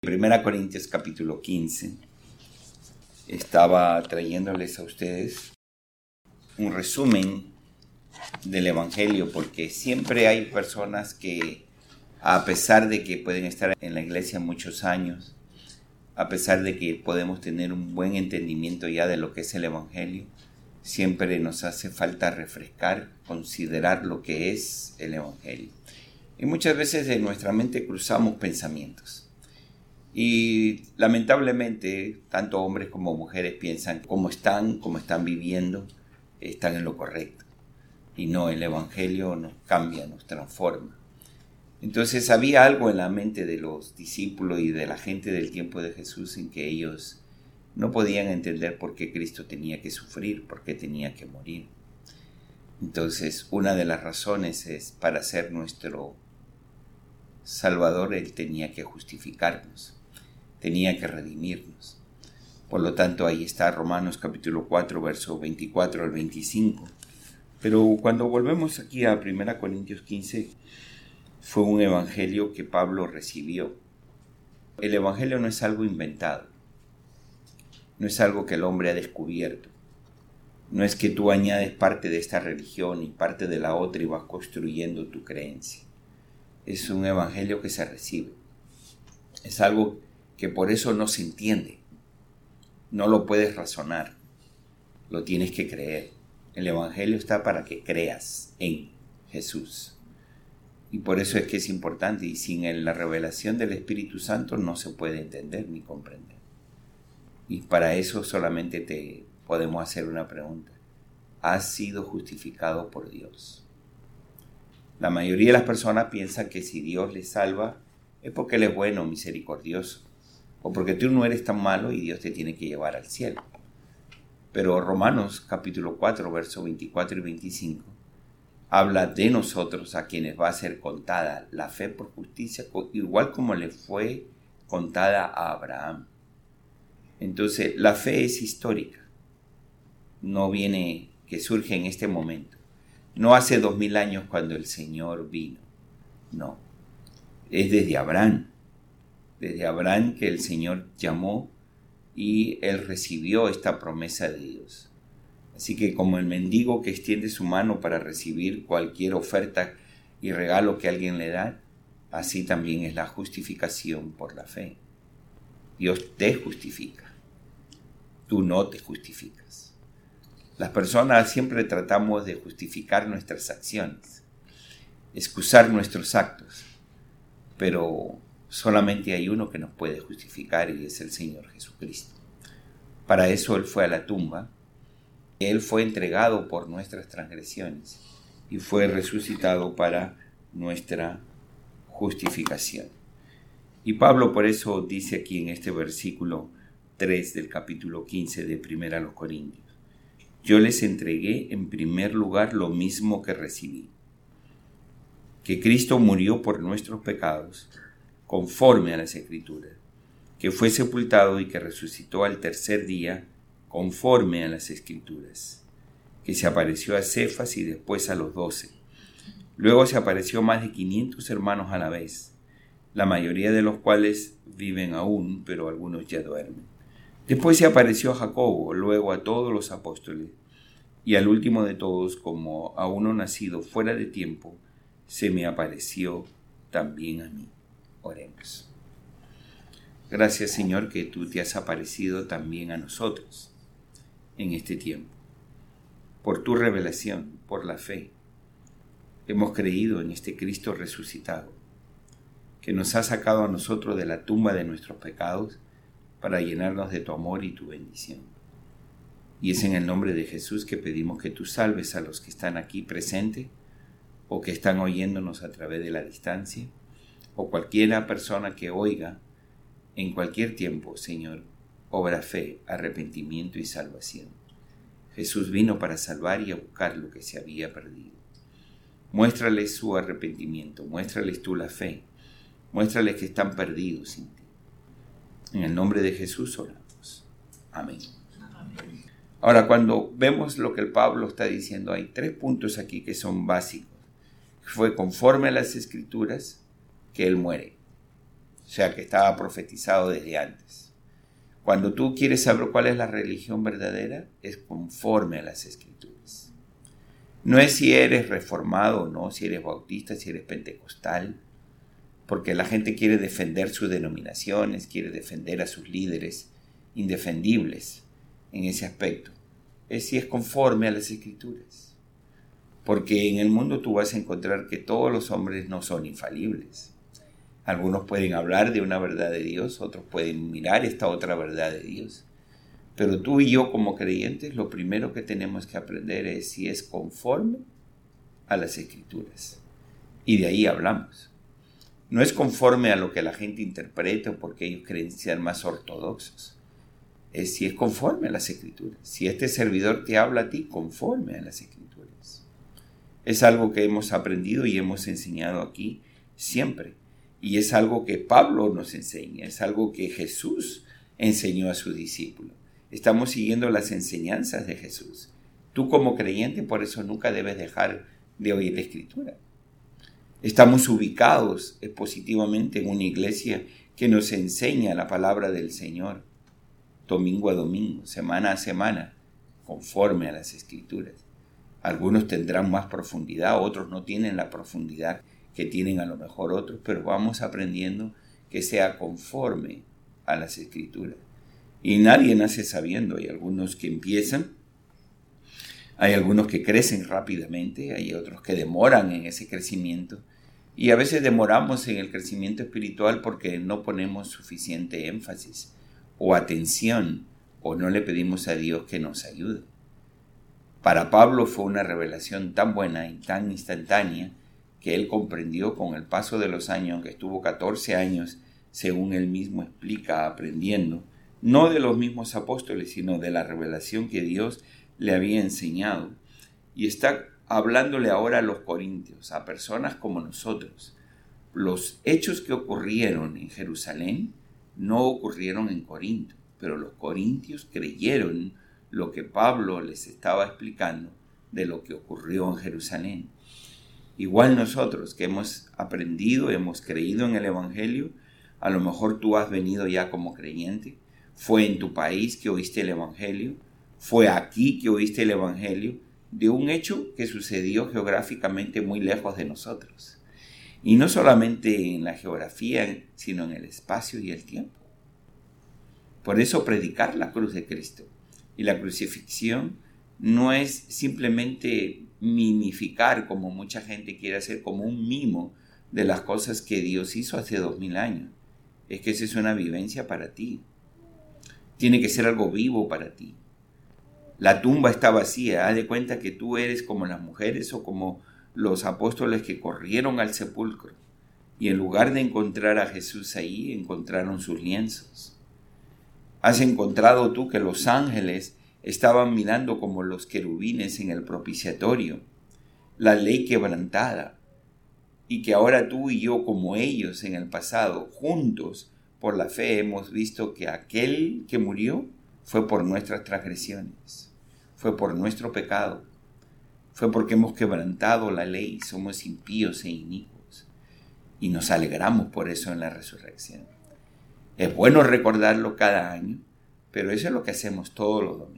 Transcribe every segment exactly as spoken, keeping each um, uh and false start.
Primera Corintios capítulo quince. Estaba trayéndoles a ustedes un resumen del Evangelio, porque siempre hay personas que, a pesar de que pueden estar en la iglesia muchos años, a pesar de que podemos tener un buen entendimiento ya de lo que es el Evangelio, siempre nos hace falta refrescar, considerar lo que es el Evangelio. Y muchas veces en nuestra mente cruzamos pensamientos. Y lamentablemente, tanto hombres como mujeres piensan cómo están, cómo están viviendo, están en lo correcto. Y no, el Evangelio nos cambia, nos transforma. Entonces había algo en la mente de los discípulos y de la gente del tiempo de Jesús en que ellos no podían entender por qué Cristo tenía que sufrir, por qué tenía que morir. Entonces, una de las razones es, para ser nuestro Salvador, Él tenía que justificarnos, tenía que redimirnos. Por lo tanto, ahí está Romanos capítulo cuatro, verso veinticuatro al veinticinco. Pero cuando volvemos aquí a Primera Corintios quince, fue un evangelio que Pablo recibió. El evangelio no es algo inventado, no es algo que el hombre ha descubierto. No es que tú añades parte de esta religión y parte de la otra y vas construyendo tu creencia. Es un evangelio que se recibe. Es algo que por eso no se entiende. No lo puedes razonar. Lo tienes que creer. El evangelio está para que creas en Jesús. Y por eso es que es importante. Y sin la revelación del Espíritu Santo no se puede entender ni comprender. Y para eso solamente te podemos hacer una pregunta. ¿Has sido justificado por Dios? La mayoría de las personas piensan que si Dios les salva es porque Él es bueno, misericordioso, o porque tú no eres tan malo y Dios te tiene que llevar al cielo. Pero Romanos capítulo cuatro, versos veinticuatro y veinticinco, habla de nosotros a quienes va a ser contada la fe por justicia, igual como le fue contada a Abraham. Entonces, la fe es histórica, no viene que surge en este momento. No hace dos mil años cuando el Señor vino, no. Es desde Abraham, desde Abraham que el Señor llamó y Él recibió esta promesa de Dios. Así que como el mendigo que extiende su mano para recibir cualquier oferta y regalo que alguien le da, así también es la justificación por la fe. Dios te justifica, tú no te justificas. Las personas siempre tratamos de justificar nuestras acciones, excusar nuestros actos, pero solamente hay uno que nos puede justificar y es el Señor Jesucristo. Para eso Él fue a la tumba, Él fue entregado por nuestras transgresiones y fue resucitado para nuestra justificación. Y Pablo por eso dice aquí en este versículo tres del capítulo quince de Primera a los Corintios: yo les entregué en primer lugar lo mismo que recibí, que Cristo murió por nuestros pecados, conforme a las Escrituras, que fue sepultado y que resucitó al tercer día, conforme a las Escrituras, que se apareció a Cefas y después a los doce. Luego se apareció a más de quinientos hermanos a la vez, la mayoría de los cuales viven aún, pero algunos ya duermen. Después se apareció a Jacobo, luego a todos los apóstoles, y al último de todos, como a uno nacido fuera de tiempo, se me apareció también a mí. Oremos. Gracias, Señor, que tú te has aparecido también a nosotros en este tiempo. Por tu revelación, por la fe, hemos creído en este Cristo resucitado, que nos ha sacado a nosotros de la tumba de nuestros pecados para llenarnos de tu amor y tu bendición. Y es en el nombre de Jesús que pedimos que tú salves a los que están aquí presentes o que están oyéndonos a través de la distancia, o cualquiera persona que oiga en cualquier tiempo, Señor, obra fe, arrepentimiento y salvación. Jesús vino para salvar y a buscar lo que se había perdido. Muéstrales su arrepentimiento, muéstrales tú la fe, muéstrales que están perdidos sin ti. En el nombre de Jesús oramos. Amén. Amén. Ahora, cuando vemos lo que el Pablo está diciendo, hay tres puntos aquí que son básicos. Fue conforme a las Escrituras que él muere. o sea que estaba profetizado desde antes. Cuando tú quieres saber cuál es la religión verdadera, es conforme a las Escrituras. No es si eres reformado o no, si eres bautista, si eres pentecostal, porque la gente quiere defender sus denominaciones, quiere defender a sus líderes indefendibles en ese aspecto. Es si es conforme a las Escrituras. Porque en el mundo tú vas a encontrar que todos los hombres no son infalibles. Algunos pueden hablar de una verdad de Dios, otros pueden mirar esta otra verdad de Dios. Pero tú y yo como creyentes, lo primero que tenemos que aprender es si es conforme a las Escrituras. Y de ahí hablamos. No es conforme a lo que la gente interpreta o porque ellos creen ser más ortodoxos. Es si es conforme a las Escrituras. Si este servidor te habla a ti, conforme a las Escrituras. Es algo que hemos aprendido y hemos enseñado aquí siempre. Y es algo que Pablo nos enseña, es algo que Jesús enseñó a sus discípulos. Estamos siguiendo las enseñanzas de Jesús. Tú como creyente, por eso nunca debes dejar de oír la Escritura. Estamos ubicados positivamente en una iglesia que nos enseña la palabra del Señor, domingo a domingo, semana a semana, conforme a las Escrituras. Algunos tendrán más profundidad, otros no tienen la profundidad que tienen a lo mejor otros, pero vamos aprendiendo que sea conforme a las Escrituras. Y nadie nace sabiendo, hay algunos que empiezan, hay algunos que crecen rápidamente, hay otros que demoran en ese crecimiento, y a veces demoramos en el crecimiento espiritual porque no ponemos suficiente énfasis o atención, o no le pedimos a Dios que nos ayude. Para Pablo fue una revelación tan buena y tan instantánea que él comprendió con el paso de los años, que estuvo catorce años, según él mismo explica, aprendiendo, no de los mismos apóstoles, sino de la revelación que Dios le había enseñado. Y está hablándole ahora a los corintios, a personas como nosotros. Los hechos que ocurrieron en Jerusalén no ocurrieron en Corinto, pero los corintios creyeron lo que Pablo les estaba explicando de lo que ocurrió en Jerusalén. Igual nosotros que hemos aprendido, hemos creído en el Evangelio, a lo mejor tú has venido ya como creyente, fue en tu país que oíste el Evangelio, fue aquí que oíste el Evangelio, de un hecho que sucedió geográficamente muy lejos de nosotros. Y no solamente en la geografía, sino en el espacio y el tiempo. Por eso predicar la cruz de Cristo y la crucifixión no es simplemente mimificar, como mucha gente quiere hacer, como un mimo de las cosas que Dios hizo hace dos mil años. Es que esa es una vivencia para ti. Tiene que ser algo vivo para ti. La tumba está vacía. Haz de cuenta que tú eres como las mujeres o como los apóstoles que corrieron al sepulcro y en lugar de encontrar a Jesús ahí, encontraron sus lienzos. Has encontrado tú que los ángeles estaban mirando como los querubines en el propiciatorio, la ley quebrantada, y que ahora tú y yo, como ellos en el pasado, juntos por la fe hemos visto que aquel que murió fue por nuestras transgresiones, fue por nuestro pecado, fue porque hemos quebrantado la ley, somos impíos e inicuos, y nos alegramos por eso en la resurrección. Es bueno recordarlo cada año, pero eso es lo que hacemos todos los domingos.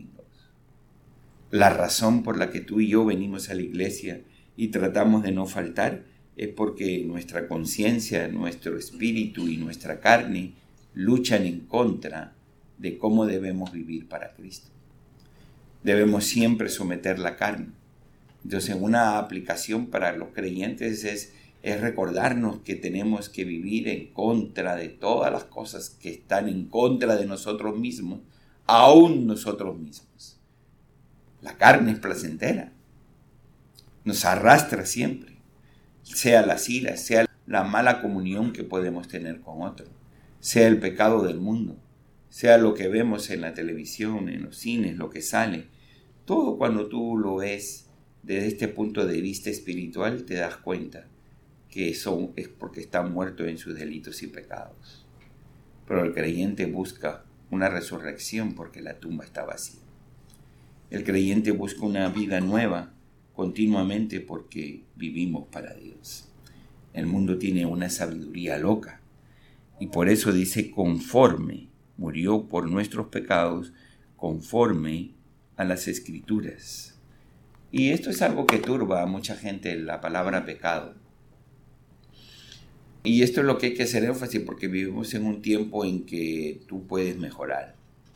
La razón por la que tú y yo venimos a la iglesia y tratamos de no faltar es porque nuestra conciencia, nuestro espíritu y nuestra carne luchan en contra de cómo debemos vivir para Cristo. Debemos siempre someter la carne. Entonces, una aplicación para los creyentes es, es recordarnos que tenemos que vivir en contra de todas las cosas que están en contra de nosotros mismos, aún nosotros mismos. La carne es placentera, nos arrastra siempre, sea las iras, sea la mala comunión que podemos tener con otros, sea el pecado del mundo, sea lo que vemos en la televisión, en los cines, lo que sale. Todo cuando tú lo ves desde este punto de vista espiritual te das cuenta que eso es porque está muerto en sus delitos y pecados. Pero el creyente busca una resurrección porque la tumba está vacía. El creyente busca una vida nueva continuamente porque vivimos para Dios. El mundo tiene una sabiduría loca Y por eso dice conforme, murió por nuestros pecados, conforme a las Escrituras. Y esto es algo que turba a mucha gente, la palabra pecado. Y esto es lo que hay que hacer énfasis porque vivimos en un tiempo en que tú puedes mejorar.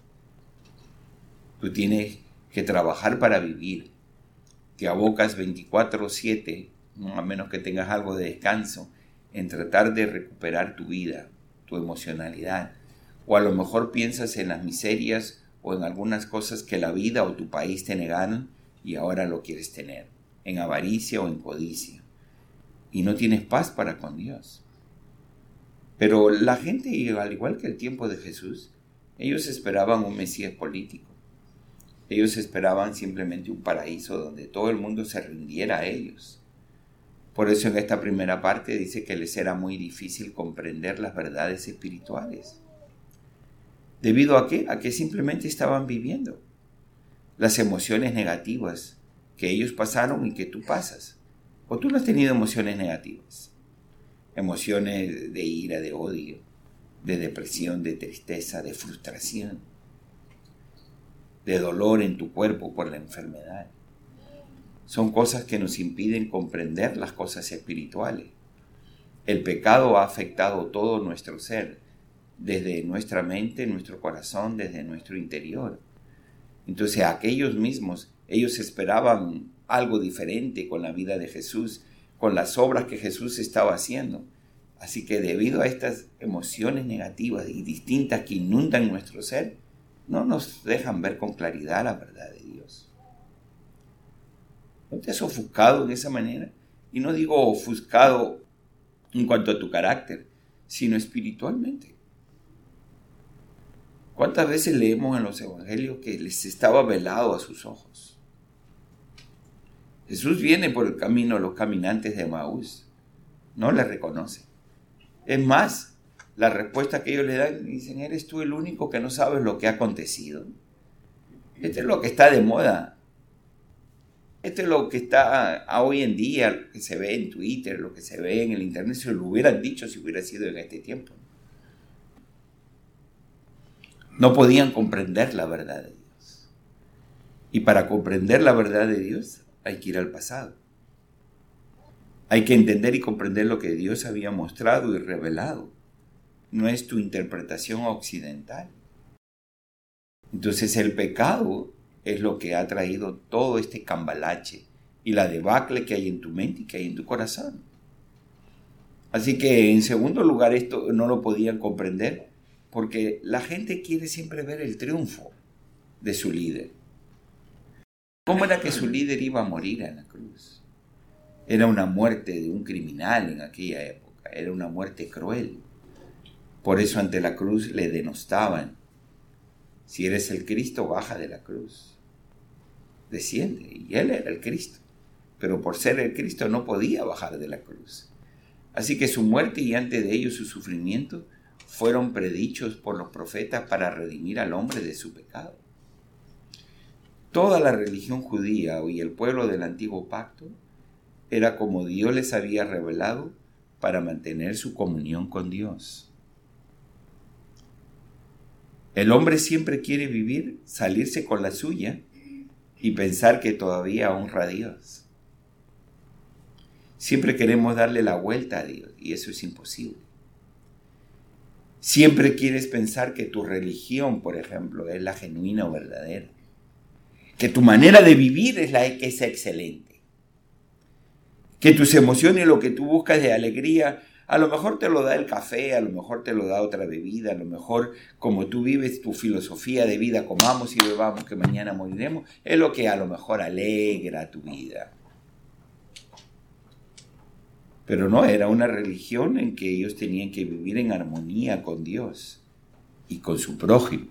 Tú tienes que trabajar para vivir. Te abocas veinticuatro siete, a menos que tengas algo de descanso, en tratar de recuperar tu vida, tu emocionalidad. O a lo mejor piensas en las miserias o en algunas cosas que la vida o tu país te negaron y ahora lo quieres tener, en avaricia o en codicia. Y no tienes paz para con Dios. Pero la gente, al igual que el tiempo de Jesús, ellos esperaban un Mesías político. Ellos esperaban simplemente un paraíso donde todo el mundo se rindiera a ellos. Por eso en esta primera parte dice que les era muy difícil comprender las verdades espirituales. ¿Debido a qué? A que simplemente estaban viviendo las emociones negativas que ellos pasaron y que tú pasas. ¿O tú no has tenido emociones negativas? Emociones de ira, de odio, de depresión, de tristeza, de frustración, de dolor en tu cuerpo por la enfermedad. Son cosas que nos impiden comprender las cosas espirituales. El pecado ha afectado todo nuestro ser, desde nuestra mente, nuestro corazón, desde nuestro interior. Entonces aquellos mismos, ellos esperaban algo diferente con la vida de Jesús, con las obras que Jesús estaba haciendo. Así que debido a estas emociones negativas y distintas que inundan nuestro ser, no nos dejan ver con claridad la verdad de Dios. ¿No te has ofuscado de esa manera? Y no digo ofuscado en cuanto a tu carácter, sino espiritualmente. ¿Cuántas veces leemos en los evangelios que les estaba velado a sus ojos? Jesús viene por el camino a los caminantes de Emaús. No le reconocen. Es más, la respuesta que ellos le dan, dicen, ¿eres tú el único que no sabes lo que ha acontecido? Esto es lo que está de moda. Esto es lo que está hoy en día, lo que se ve en Twitter, lo que se ve en el internet. Si lo hubieran dicho si hubiera sido en este tiempo. No podían comprender la verdad de Dios. Y para comprender la verdad de Dios hay que ir al pasado. Hay que entender y comprender lo que Dios había mostrado y revelado. No es tu interpretación occidental. Entonces el pecado es lo que ha traído todo este cambalache y la debacle que hay en tu mente y que hay en tu corazón. Así que en segundo lugar esto no lo podían comprender porque la gente quiere siempre ver el triunfo de su líder. ¿Cómo era que su líder iba a morir en la cruz? Era una muerte de un criminal en aquella época, era una muerte cruel. Por eso ante la cruz le denostaban. Si eres el Cristo, baja de la cruz. Desciende. Y él era el Cristo. Pero por ser el Cristo no podía bajar de la cruz. Así que su muerte y antes de ello su sufrimiento fueron predichos por los profetas para redimir al hombre de su pecado. Toda la religión judía y el pueblo del antiguo pacto era como Dios les había revelado para mantener su comunión con Dios. El hombre siempre quiere vivir, salirse con la suya y pensar que todavía honra a Dios. Siempre queremos darle la vuelta a Dios y eso es imposible. Siempre quieres pensar que tu religión, por ejemplo, es la genuina o verdadera. Que tu manera de vivir es la que es excelente. Que tus emociones, lo que tú buscas de alegría, a lo mejor te lo da el café, a lo mejor te lo da otra bebida, a lo mejor como tú vives tu filosofía de vida, comamos y bebamos que mañana moriremos, es lo que a lo mejor alegra tu vida. Pero no, era una religión en que ellos tenían que vivir en armonía con Dios y con su prójimo.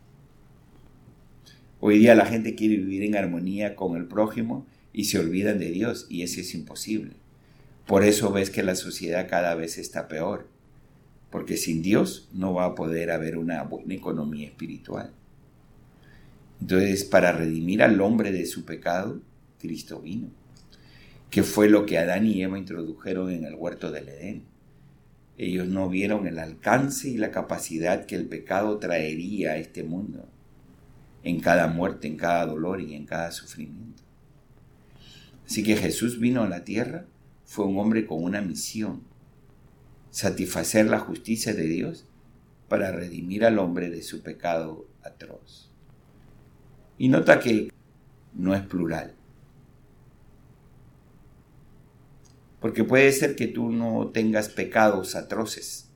Hoy día la gente quiere vivir en armonía con el prójimo y se olvidan de Dios y eso es imposible. Por eso ves que la sociedad cada vez está peor, porque sin Dios no va a poder haber una buena economía espiritual. Entonces, para redimir al hombre de su pecado, Cristo vino, que fue lo que Adán y Eva introdujeron en el huerto del Edén. Ellos no vieron el alcance y la capacidad que el pecado traería a este mundo, en cada muerte, en cada dolor y en cada sufrimiento. Así que Jesús vino a la tierra, fue un hombre con una misión: satisfacer la justicia de Dios para redimir al hombre de su pecado atroz. Y nota que no es plural. Porque puede ser que tú no tengas pecados atroces,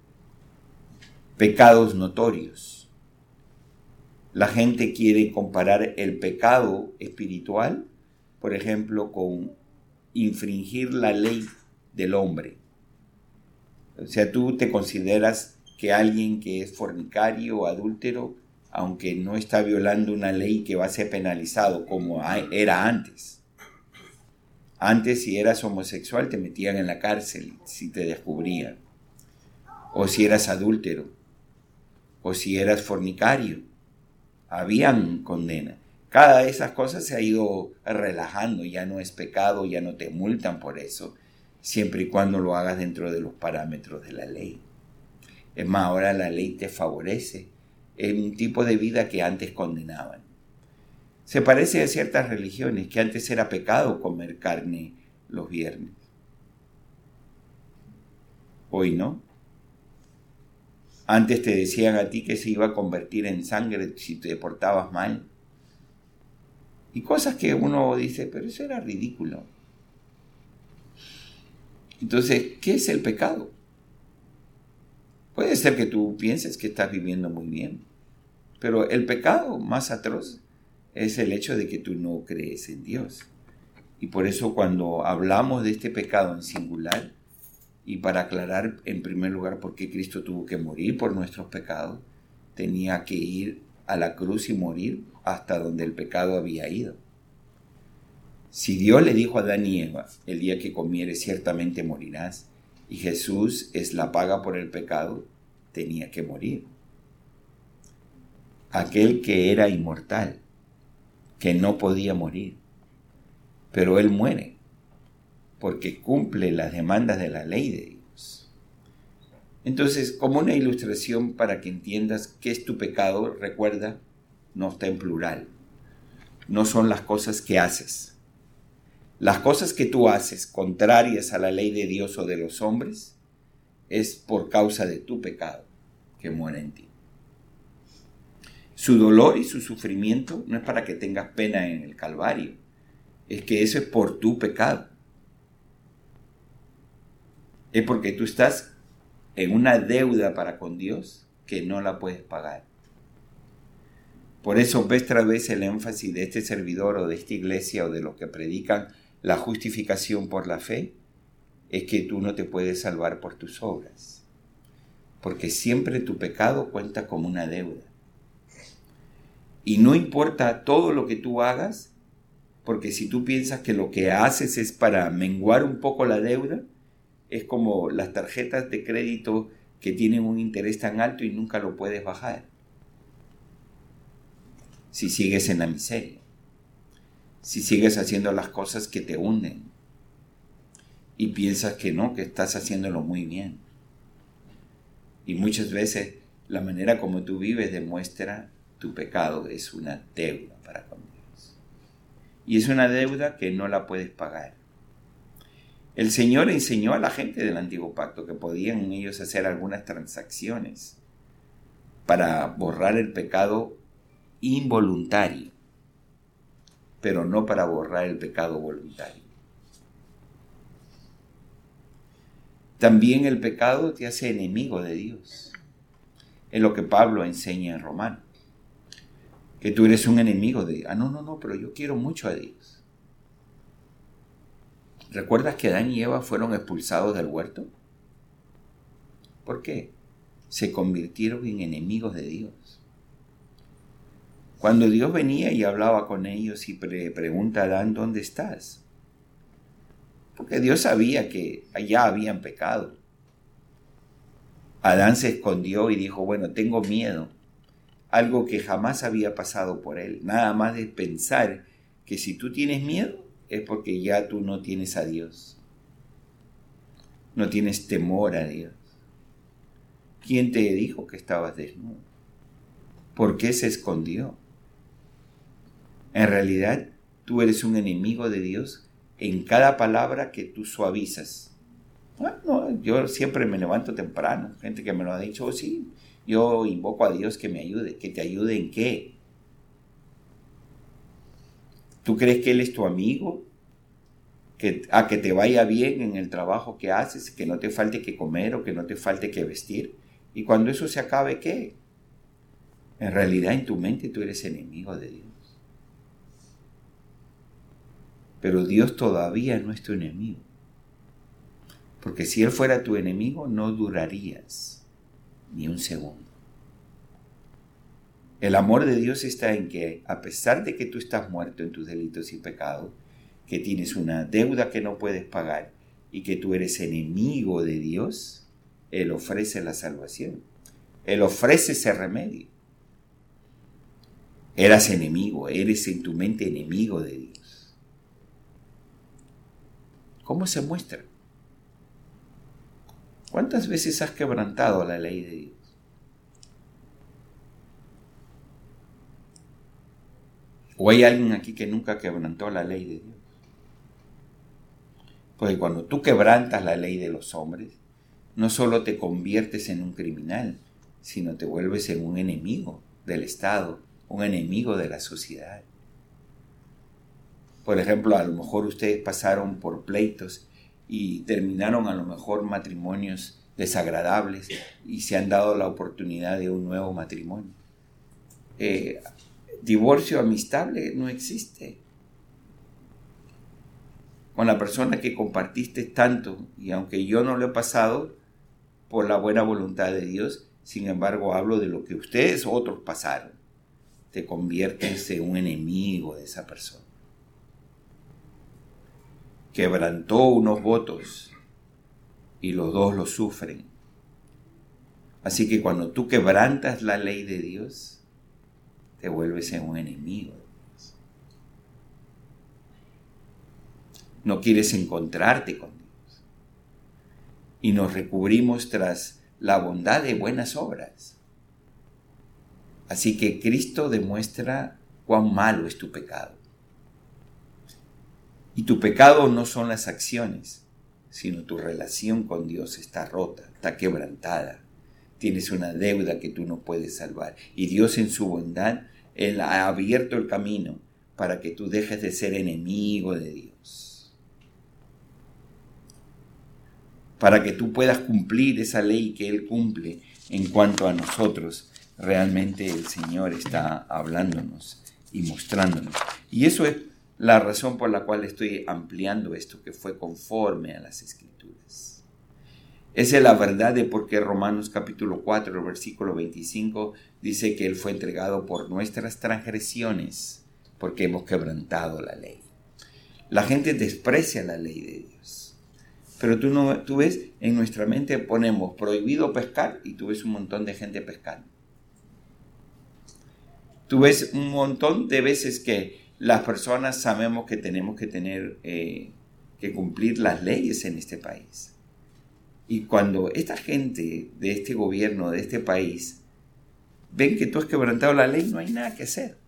pecados notorios. La gente quiere comparar el pecado espiritual, por ejemplo, con infringir la ley del hombre. O sea, tú te consideras que alguien que es fornicario o adúltero, aunque no está violando una ley que va a ser penalizado como era antes. Antes, si eras homosexual, te metían en la cárcel si te descubrían. O si eras adúltero. O si eras fornicario. Habían condena. Cada de esas cosas se ha ido relajando. Ya no es pecado, ya no te multan por eso. Siempre y cuando lo hagas dentro de los parámetros de la ley. Es más, ahora la ley te favorece en un tipo de vida que antes condenaban. Se parece a ciertas religiones que antes era pecado comer carne los viernes. Hoy no. Antes te decían a ti que se iba a convertir en sangre si te portabas mal. Y cosas que uno dice, pero eso era ridículo. Entonces, ¿qué es el pecado? Puede ser que tú pienses que estás viviendo muy bien, pero el pecado más atroz es el hecho de que tú no crees en Dios. Y por eso cuando hablamos de este pecado en singular, y para aclarar en primer lugar por qué Cristo tuvo que morir por nuestros pecados, tenía que ir a la cruz y morir hasta donde el pecado había ido. Si Dios le dijo a Adán y Eva, el día que comieres ciertamente morirás, y Jesús es la paga por el pecado, tenía que morir. Aquel que era inmortal, que no podía morir, pero Él muere, porque cumple las demandas de la ley de Dios. Entonces, como una ilustración para que entiendas qué es tu pecado, recuerda, no está en plural. No son las cosas que haces. Las cosas que tú haces contrarias a la ley de Dios o de los hombres es por causa de tu pecado que muere en ti. Su dolor y su sufrimiento no es para que tengas pena en el Calvario, es que eso es por tu pecado. Es porque tú estás en una deuda para con Dios que no la puedes pagar. Por eso ves otra vez el énfasis de este servidor o de esta iglesia o de los que predican la justificación por la fe, es que tú no te puedes salvar por tus obras, porque siempre tu pecado cuenta como una deuda. Y no importa todo lo que tú hagas, porque si tú piensas que lo que haces es para menguar un poco la deuda, es como las tarjetas de crédito que tienen un interés tan alto y nunca lo puedes bajar. Si sigues en la miseria, si sigues haciendo las cosas que te hunden y piensas que no, que estás haciéndolo muy bien. Y muchas veces la manera como tú vives demuestra tu pecado es una deuda para con Dios. Y es una deuda que no la puedes pagar. El Señor enseñó a la gente del Antiguo Pacto que podían ellos hacer algunas transacciones para borrar el pecado involuntario, pero no para borrar el pecado voluntario. También el pecado te hace enemigo de Dios. Es lo que Pablo enseña en Romanos. Que tú eres un enemigo de Dios. Ah, no, no, no, pero yo quiero mucho a Dios. ¿Recuerdas que Adán y Eva fueron expulsados del huerto? ¿Por qué? Se convirtieron en enemigos de Dios. Cuando Dios venía y hablaba con ellos y pre- pregunta a Adán, ¿dónde estás? Porque Dios sabía que allá habían pecado. Adán se escondió y dijo, bueno, tengo miedo. Algo que jamás había pasado por él. Nada más de pensar que si tú tienes miedo es porque ya tú no tienes a Dios. No tienes temor a Dios. ¿Quién te dijo que estabas desnudo? ¿Por qué se escondió? En realidad, tú eres un enemigo de Dios en cada palabra que tú suavizas. Bueno, yo siempre me levanto temprano. Gente que me lo ha dicho, oh, sí, yo invoco a Dios que me ayude. ¿Que te ayude en qué? ¿Tú crees que Él es tu amigo? Que, a que te vaya bien en el trabajo que haces, que no te falte que comer o que no te falte que vestir. Y cuando eso se acabe, ¿qué? En realidad en tu mente tú eres enemigo de Dios. Pero Dios todavía no es tu enemigo. Porque si Él fuera tu enemigo, no durarías ni un segundo. El amor de Dios está en que, a pesar de que tú estás muerto en tus delitos y pecados, que tienes una deuda que no puedes pagar y que tú eres enemigo de Dios, Él ofrece la salvación. Él ofrece ese remedio. Eras enemigo, eres en tu mente enemigo de Dios. ¿Cómo se muestra? ¿Cuántas veces has quebrantado la ley de Dios? ¿O hay alguien aquí que nunca quebrantó la ley de Dios? Porque cuando tú quebrantas la ley de los hombres, no solo te conviertes en un criminal, sino te vuelves en un enemigo del Estado, un enemigo de la sociedad. Por ejemplo, a lo mejor ustedes pasaron por pleitos y terminaron a lo mejor matrimonios desagradables y se han dado la oportunidad de un nuevo matrimonio. Eh, divorcio amistable no existe. Con la persona que compartiste tanto, y aunque yo no lo he pasado por la buena voluntad de Dios, sin embargo hablo de lo que ustedes otros pasaron, te conviertes en un enemigo de esa persona. Quebrantó unos votos y los dos lo sufren. Así que cuando tú quebrantas la ley de Dios, te vuelves en un enemigo. No quieres encontrarte con Dios. Y nos recubrimos tras la bondad de buenas obras. Así que Cristo demuestra cuán malo es tu pecado. Y tu pecado no son las acciones, sino tu relación con Dios está rota, está quebrantada. Tienes una deuda que tú no puedes salvar. Y Dios en su bondad, Él ha abierto el camino para que tú dejes de ser enemigo de Dios. Para que tú puedas cumplir esa ley que Él cumple en cuanto a nosotros. Realmente el Señor está hablándonos y mostrándonos. Y eso es la razón por la cual estoy ampliando esto, que fue conforme a las Escrituras. Esa es la verdad de por qué Romanos capítulo cuatro, versículo veinticinco, dice que Él fue entregado por nuestras transgresiones, porque hemos quebrantado la ley. La gente desprecia la ley de Dios. Pero tú, no, tú ves, en nuestra mente ponemos prohibido pescar y tú ves un montón de gente pescando. Tú ves un montón de veces que las personas sabemos que tenemos que tener, eh, que cumplir las leyes en este país. Y cuando esta gente de este gobierno, de este país, ven que tú has quebrantado la ley, no hay nada que hacer.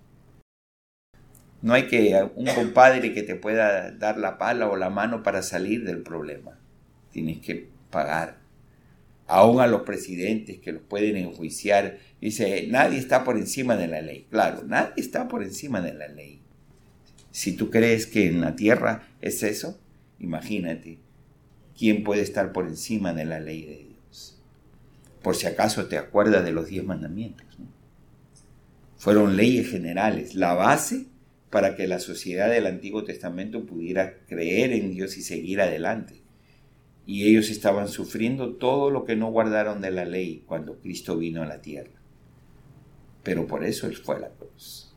No hay que un compadre que te pueda dar la pala o la mano para salir del problema. Tienes que pagar. Aún a los presidentes que los pueden enjuiciar, dice, nadie está por encima de la ley. Claro, nadie está por encima de la ley. Si tú crees que en la tierra es eso, imagínate, ¿quién puede estar por encima de la ley de Dios? Por si acaso te acuerdas de los diez mandamientos, ¿no? Fueron leyes generales, la base para que la sociedad del Antiguo Testamento pudiera creer en Dios y seguir adelante. Y ellos estaban sufriendo todo lo que no guardaron de la ley cuando Cristo vino a la tierra. Pero por eso Él fue a la cruz.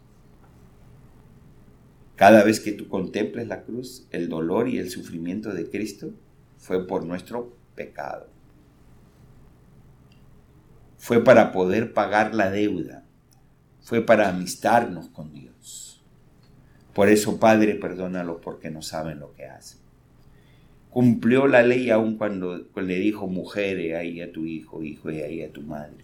Cada vez que tú contemples la cruz, el dolor y el sufrimiento de Cristo fue por nuestro pecado. Fue para poder pagar la deuda. Fue para amistarnos con Dios. Por eso, Padre, perdónalos porque no saben lo que hacen. Cumplió la ley aun cuando, cuando le dijo, mujer, he ahí a tu hijo, hijo, he ahí a tu madre.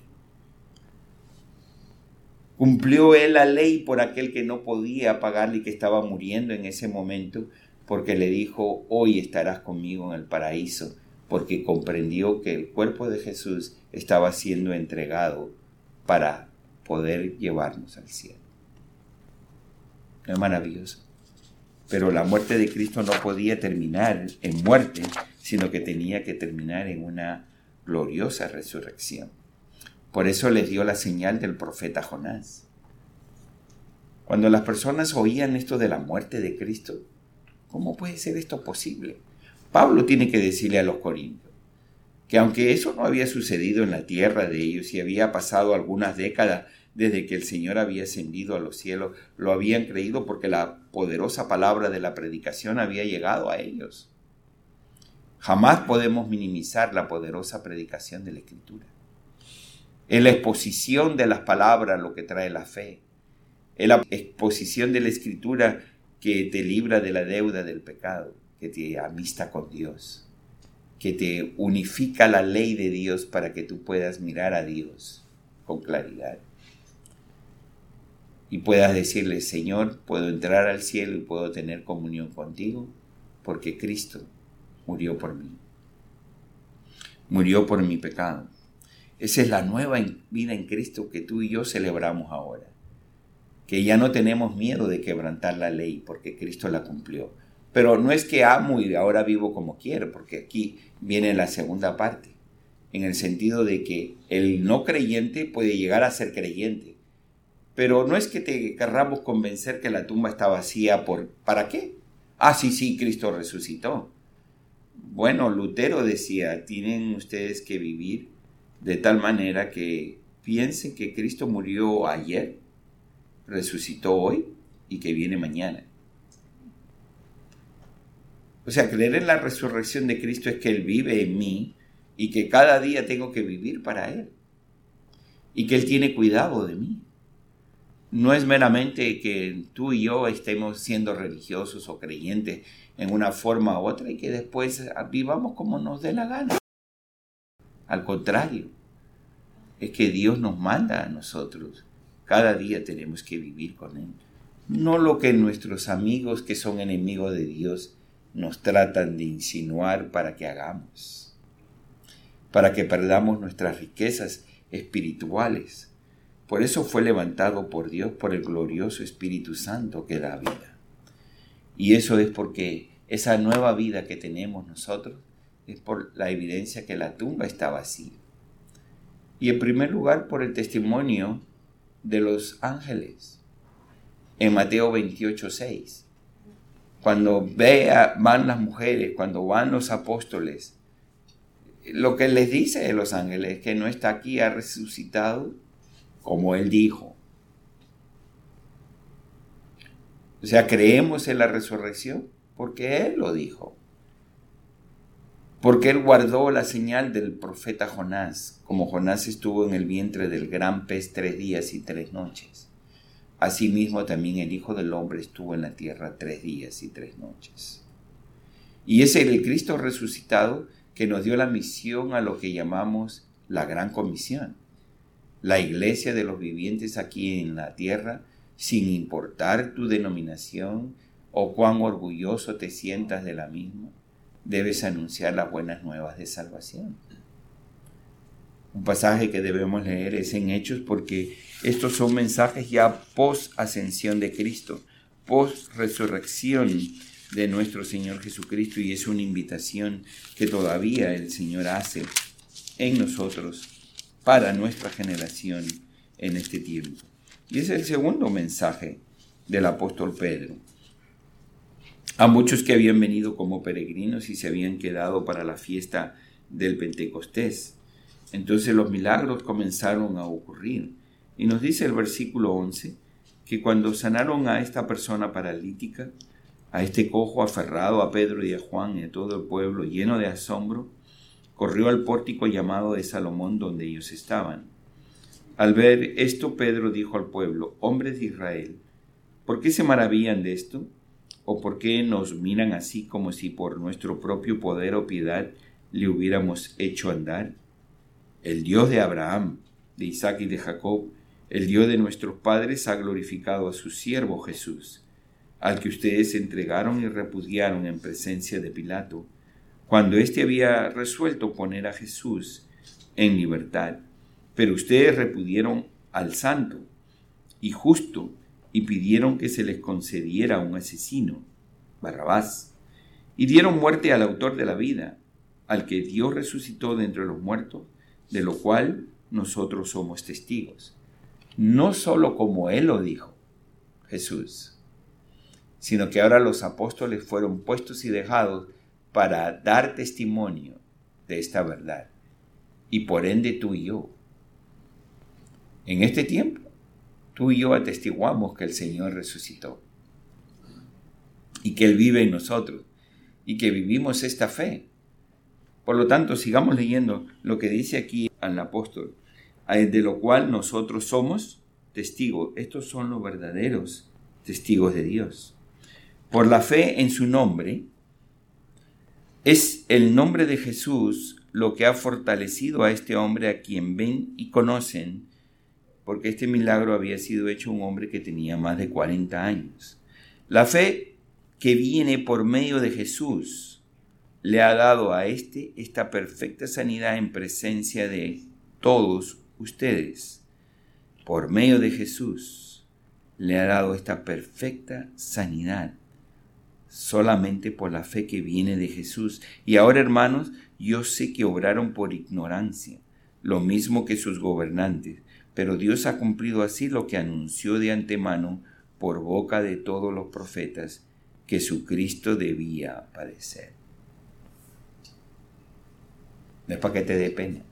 Cumplió él la ley por aquel que no podía pagarle y que estaba muriendo en ese momento, porque le dijo, hoy estarás conmigo en el paraíso, porque comprendió que el cuerpo de Jesús estaba siendo entregado para poder llevarnos al cielo. ¿No es maravilloso? Pero la muerte de Cristo no podía terminar en muerte, sino que tenía que terminar en una gloriosa resurrección. Por eso les dio la señal del profeta Jonás. Cuando las personas oían esto de la muerte de Cristo, ¿cómo puede ser esto posible? Pablo tiene que decirle a los corintios que aunque eso no había sucedido en la tierra de ellos y había pasado algunas décadas desde que el Señor había ascendido a los cielos, lo habían creído porque la poderosa palabra de la predicación había llegado a ellos. Jamás podemos minimizar la poderosa predicación de la Escritura. Es la exposición de las palabras lo que trae la fe. Es la exposición de la Escritura que te libra de la deuda del pecado, que te amista con Dios, que te unifica la ley de Dios para que tú puedas mirar a Dios con claridad. Y puedas decirle, Señor, puedo entrar al cielo y puedo tener comunión contigo, porque Cristo murió por mí. Murió por mi pecado. Esa es la nueva vida en Cristo que tú y yo celebramos ahora. Que ya no tenemos miedo de quebrantar la ley porque Cristo la cumplió. Pero no es que amo y ahora vivo como quiero, porque aquí viene la segunda parte. En el sentido de que el no creyente puede llegar a ser creyente. Pero no es que te querramos convencer que la tumba está vacía por... ¿Para qué? Ah, sí, sí, Cristo resucitó. Bueno, Lutero decía, tienen ustedes que vivir de tal manera que piensen que Cristo murió ayer, resucitó hoy y que viene mañana. O sea, creer en la resurrección de Cristo es que Él vive en mí y que cada día tengo que vivir para Él. Y que Él tiene cuidado de mí. No es meramente que tú y yo estemos siendo religiosos o creyentes en una forma u otra y que después vivamos como nos dé la gana. Al contrario, es que Dios nos manda a nosotros. Cada día tenemos que vivir con Él. No lo que nuestros amigos que son enemigos de Dios nos tratan de insinuar para que hagamos. Para que perdamos nuestras riquezas espirituales. Por eso fue levantado por Dios, por el glorioso Espíritu Santo que da vida. Y eso es porque esa nueva vida que tenemos nosotros es por la evidencia que la tumba está vacía. Y en primer lugar por el testimonio de los ángeles. En Mateo veintiocho seis, cuando vea, van las mujeres, cuando van los apóstoles, lo que les dice a los ángeles es que no está aquí, ha resucitado como Él dijo. O sea, creemos en la resurrección porque Él lo dijo. Porque Él guardó la señal del profeta Jonás, como Jonás estuvo en el vientre del gran pez tres días y tres noches. Asimismo también el Hijo del Hombre estuvo en la tierra tres días y tres noches. Y es el Cristo resucitado que nos dio la misión a lo que llamamos la Gran Comisión. La iglesia de los vivientes aquí en la tierra, sin importar tu denominación o cuán orgulloso te sientas de la misma, debes anunciar las buenas nuevas de salvación. Un pasaje que debemos leer es en Hechos porque estos son mensajes ya post-ascensión de Cristo, post-resurrección de nuestro Señor Jesucristo, y es una invitación que todavía el Señor hace en nosotros para nuestra generación en este tiempo. Y es el segundo mensaje del apóstol Pedro. A muchos que habían venido como peregrinos y se habían quedado para la fiesta del Pentecostés. Entonces los milagros comenzaron a ocurrir. Y nos dice el versículo once que cuando sanaron a esta persona paralítica, a este cojo aferrado a Pedro y a Juan y a todo el pueblo lleno de asombro, corrió al pórtico llamado de Salomón donde ellos estaban. Al ver esto, Pedro dijo al pueblo: hombres de Israel, ¿por qué se maravillan de esto? ¿O por qué nos miran así como si por nuestro propio poder o piedad le hubiéramos hecho andar? El Dios de Abraham, de Isaac y de Jacob, el Dios de nuestros padres, ha glorificado a su siervo Jesús, al que ustedes entregaron y repudiaron en presencia de Pilato, cuando éste había resuelto poner a Jesús en libertad. Pero ustedes repudieron al santo y justo y pidieron que se les concediera un asesino, Barrabás, y dieron muerte al autor de la vida, al que Dios resucitó de entre los muertos, de lo cual nosotros somos testigos. No solo como Él lo dijo, Jesús, sino que ahora los apóstoles fueron puestos y dejados para dar testimonio de esta verdad, y por ende tú y yo. En este tiempo, tú y yo atestiguamos que el Señor resucitó, y que Él vive en nosotros, y que vivimos esta fe. Por lo tanto, sigamos leyendo lo que dice aquí al apóstol, de lo cual nosotros somos testigos. Estos son los verdaderos testigos de Dios. Por la fe en su nombre, es el nombre de Jesús lo que ha fortalecido a este hombre a quien ven y conocen, porque este milagro había sido hecho a un hombre que tenía más de cuarenta años. La fe que viene por medio de Jesús le ha dado a éste esta perfecta sanidad en presencia de todos ustedes. Por medio de Jesús le ha dado esta perfecta sanidad, solamente por la fe que viene de Jesús. Y ahora, hermanos, yo sé que obraron por ignorancia, lo mismo que sus gobernantes, pero Dios ha cumplido así lo que anunció de antemano por boca de todos los profetas, que su Cristo debía padecer. No es para que te dé pena.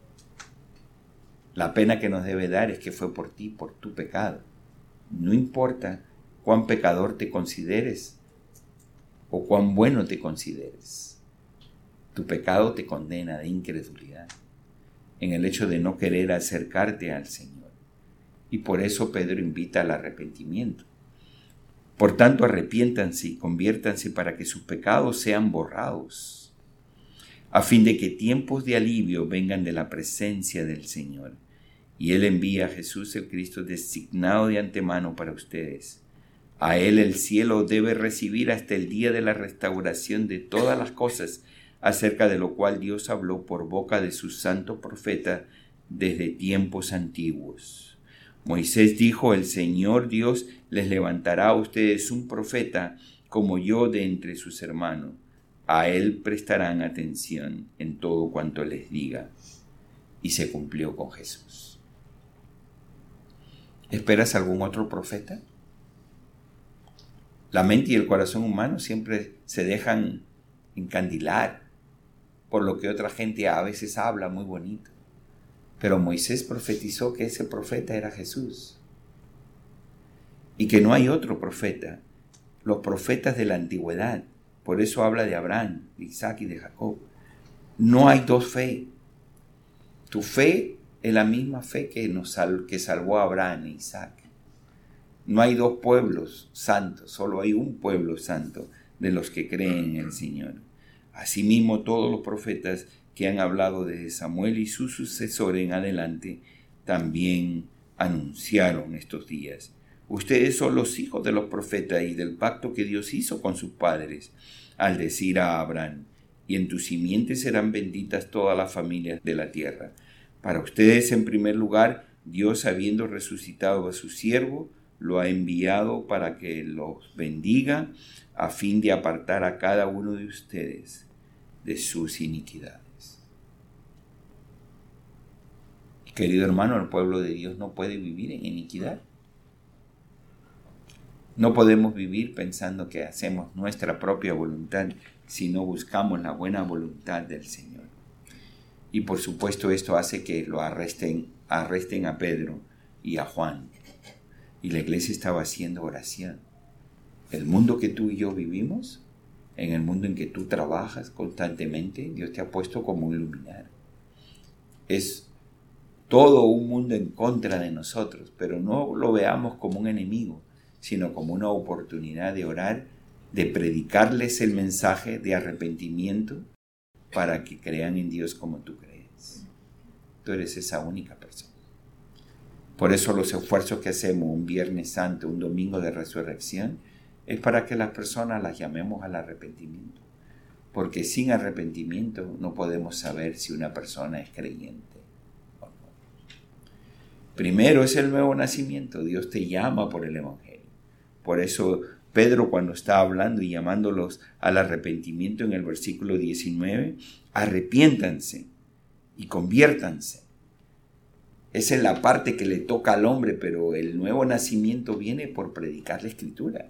La pena que nos debe dar es que fue por ti, por tu pecado. No importa cuán pecador te consideres o cuán bueno te consideres. Tu pecado te condena de incredulidad en el hecho de no querer acercarte al Señor. Y por eso Pedro invita al arrepentimiento. Por tanto, arrepiéntanse y conviértanse para que sus pecados sean borrados, a fin de que tiempos de alivio vengan de la presencia del Señor. Y Él envía a Jesús el Cristo designado de antemano para ustedes. A Él el cielo debe recibir hasta el día de la restauración de todas las cosas, acerca de lo cual Dios habló por boca de sus santos profetas desde tiempos antiguos. Moisés dijo: el Señor Dios les levantará a ustedes un profeta como yo de entre sus hermanos. A él prestarán atención en todo cuanto les diga. Y se cumplió con Jesús. ¿Esperas algún otro profeta? La mente y el corazón humano siempre se dejan encandilar por lo que otra gente a veces habla muy bonito. Pero Moisés profetizó que ese profeta era Jesús. Y que no hay otro profeta. Los profetas de la antigüedad. Por eso habla de Abraham, de Isaac y de Jacob. No hay dos fe. Tu fe es la misma fe que, nos sal, que salvó a Abraham e Isaac. No hay dos pueblos santos, solo hay un pueblo santo de los que creen en el Señor. Asimismo, todos los profetas que han hablado de Samuel y su sucesor en adelante también anunciaron estos días. Ustedes son los hijos de los profetas y del pacto que Dios hizo con sus padres, al decir a Abraham: y en tu simiente serán benditas todas las familias de la tierra. Para ustedes, en primer lugar, Dios, habiendo resucitado a su siervo, lo ha enviado para que los bendiga, a fin de apartar a cada uno de ustedes de sus iniquidades. Querido hermano, el pueblo de Dios no puede vivir en iniquidad. No podemos vivir pensando que hacemos nuestra propia voluntad si no buscamos la buena voluntad del Señor. Y por supuesto esto hace que lo arresten, arresten a Pedro y a Juan. Y la iglesia estaba haciendo oración. El mundo que tú y yo vivimos, en el mundo en que tú trabajas constantemente, Dios te ha puesto como un luminario. Es todo un mundo en contra de nosotros, pero no lo veamos como un enemigo, sino como una oportunidad de orar de predicarles el mensaje de arrepentimiento para que crean en Dios como tú crees. Tú eres esa única persona. Por eso los esfuerzos que hacemos un Viernes Santo, un domingo de resurrección, es para que las personas las llamemos al arrepentimiento. Porque sin arrepentimiento no podemos saber si una persona es creyente o no. Primero es el nuevo nacimiento. Dios te llama por el Evangelio. Por eso Pedro, cuando está hablando y llamándolos al arrepentimiento en el versículo diecinueve, arrepiéntanse y conviértanse. Esa es la parte que le toca al hombre, pero el nuevo nacimiento viene por predicar la Escritura.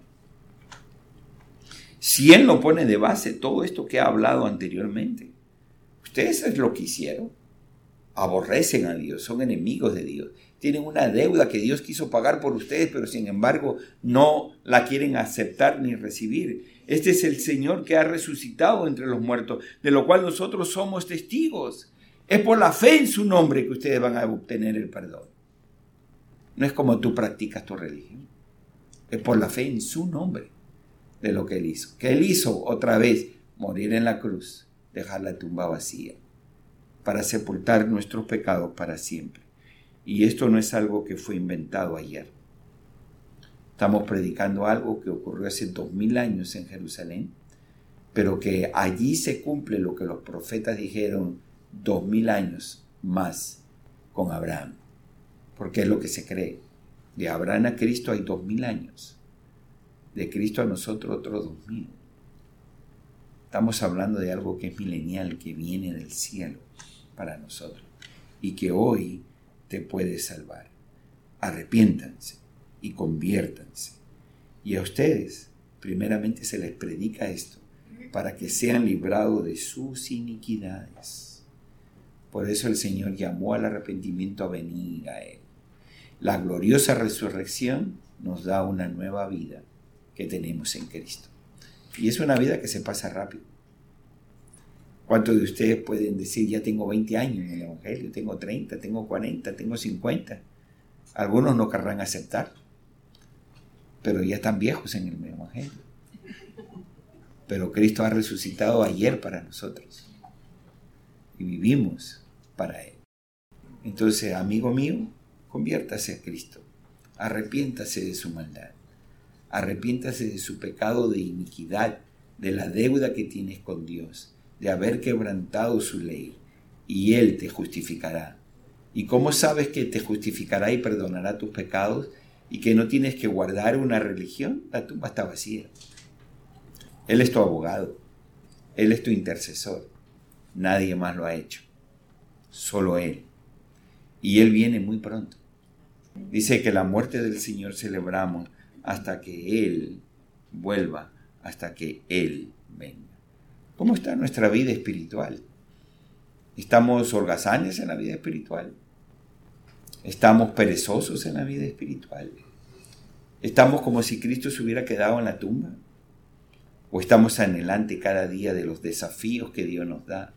Si Él no pone de base todo esto que ha hablado anteriormente, ustedes es lo que hicieron. Aborrecen a Dios, son enemigos de Dios. Tienen una deuda que Dios quiso pagar por ustedes, pero sin embargo no la quieren aceptar ni recibir. Este es el Señor que ha resucitado entre los muertos, de lo cual nosotros somos testigos. Es por la fe en su nombre que ustedes van a obtener el perdón. No es como tú practicas tu religión. Es por la fe en su nombre de lo que Él hizo. Que Él hizo otra vez morir en la cruz, dejar la tumba vacía, para sepultar nuestros pecados para siempre. Y esto no es algo que fue inventado ayer. Estamos predicando algo que ocurrió hace dos mil años en Jerusalén, pero que allí se cumple lo que los profetas dijeron dos mil años más con Abraham. Porque es lo que se cree. De Abraham a Cristo hay dos mil años. De Cristo a nosotros otros dos mil. Estamos hablando de algo que es milenial, que viene del cielo para nosotros y que hoy te puede salvar. Arrepiéntanse y conviértanse. Y a ustedes, primeramente, se les predica esto para que sean librados de sus iniquidades. Por eso el Señor llamó al arrepentimiento a venir a Él. La gloriosa resurrección nos da una nueva vida que tenemos en Cristo. Y es una vida que se pasa rápido. ¿Cuántos de ustedes pueden decir, ya tengo veinte años en el Evangelio, tengo treinta, tengo cuarenta, tengo cincuenta? Algunos no querrán aceptar, pero ya están viejos en el Evangelio. Pero Cristo ha resucitado ayer para nosotros y vivimos para Él. Entonces, amigo mío, conviértase a Cristo, arrepiéntase de su maldad, arrepiéntase de su pecado de iniquidad, de la deuda que tienes con Dios, de haber quebrantado su ley, y Él te justificará. ¿Y cómo sabes que te justificará y perdonará tus pecados y que no tienes que guardar una religión? La tumba está vacía. Él es tu abogado, Él es tu intercesor. Nadie más lo ha hecho, solo Él. Y Él viene muy pronto. Dice que la muerte del Señor celebramos hasta que Él vuelva, hasta que Él venga. ¿Cómo está nuestra vida espiritual? ¿Estamos holgazanes en la vida espiritual? ¿Estamos perezosos en la vida espiritual? ¿Estamos como si Cristo se hubiera quedado en la tumba? ¿O estamos anhelante cada día de los desafíos que Dios nos da?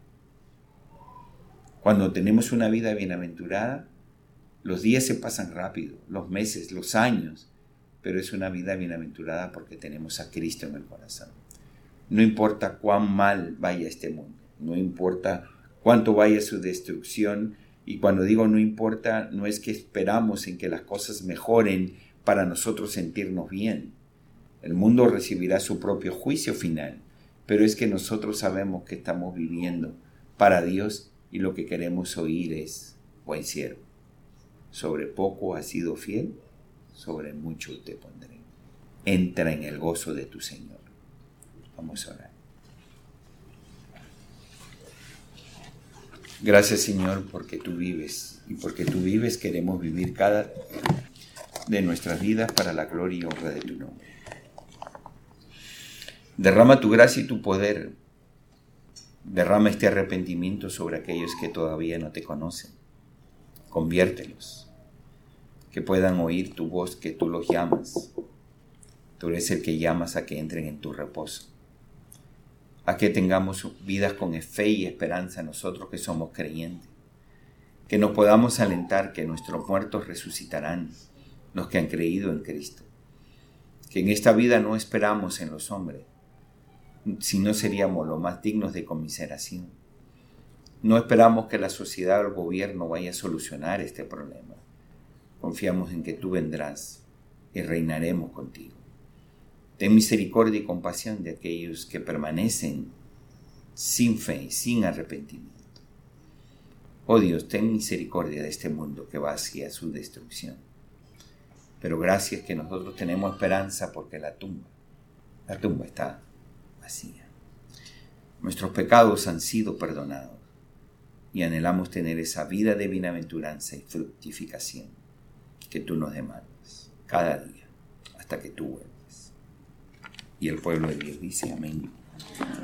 Cuando tenemos una vida bienaventurada, los días se pasan rápido, los meses, los años, pero es una vida bienaventurada porque tenemos a Cristo en el corazón. No importa cuán mal vaya este mundo, no importa cuánto vaya su destrucción, y cuando digo no importa, no es que esperamos en que las cosas mejoren para nosotros sentirnos bien. El mundo recibirá su propio juicio final, pero es que nosotros sabemos que estamos viviendo para Dios y lo que queremos oír es: buen siervo, sobre poco has sido fiel, sobre mucho te pondré. Entra en el gozo de tu Señor. Vamos a orar. Gracias, Señor, porque tú vives, y porque tú vives queremos vivir cada de nuestras vidas para la gloria y honra de tu nombre. Derrama tu gracia y tu poder. Derrama este arrepentimiento sobre aquellos que todavía no te conocen. Conviértelos, que puedan oír tu voz, que tú los llamas. Tú eres el que llamas a que entren en tu reposo, a que tengamos vidas con fe y esperanza nosotros que somos creyentes, que nos podamos alentar que nuestros muertos resucitarán, los que han creído en Cristo, que en esta vida no esperamos en los hombres, si no seríamos los más dignos de conmiseración. No esperamos que la sociedad o el gobierno vaya a solucionar este problema. Confiamos en que tú vendrás y reinaremos contigo. Ten misericordia y compasión de aquellos que permanecen sin fe y sin arrepentimiento. Oh Dios, ten misericordia de este mundo que va hacia su destrucción. Pero gracias que nosotros tenemos esperanza porque la tumba, la tumba está vacía. Nuestros pecados han sido perdonados y anhelamos tener esa vida de bienaventuranza y fructificación que tú nos demandas cada día hasta que tú vuelvas. Y el pueblo de Dios dice amén.